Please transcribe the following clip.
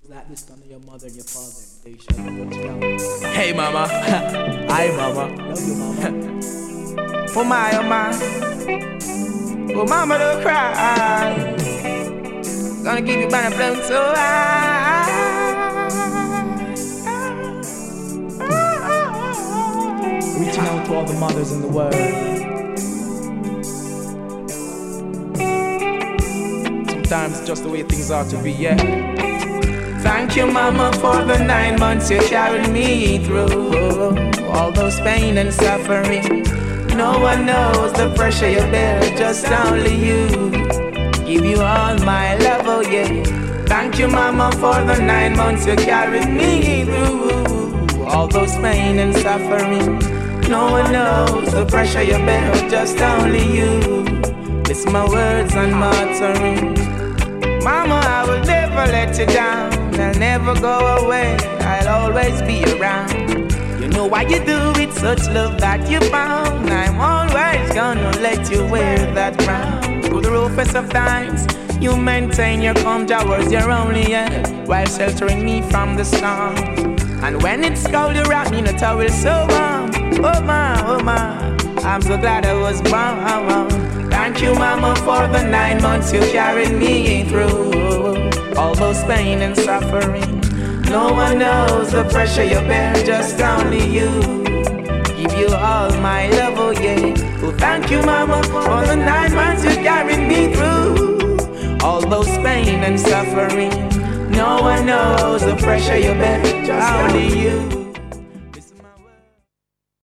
Like this done to your mother and your father, they shall not put you down. Hey mama, hi mama. Love you, mama. Oh my, oh mama don't cry. Gonna give you banana flown so high. Reaching out to all the mothers in the world. Sometimes just the way things are to be, yeah. Thank you, mama, for the 9 months you carried me through. All those pain and suffering. No one knows the pressure you bear, just only you. Give you all my love, oh yeah. Thank you, mama, for the 9 months you carried me through. All those pain and suffering. No one knows the pressure you bear, just only you. Listen my words and muttering. Mama, I will never let you down. I'll never go away, I'll always be around. You know why you do it, such love that you found. I'm always gonna let you wear that crown. Through the roughest of times, you maintain your calm towards your only end, while sheltering me from the storm. And when it's cold, you wrap me in a towel so warm. Oh my, I'm so glad I was born. Thank you, mama, for the 9 months you carried me through. All those pain and suffering. No one knows the pressure you bear, just only you. Give you all my love, oh yeah. Oh, thank you, mama, for the 9 months you carried me through. All those pain and suffering. No one knows the pressure you bear, just only you.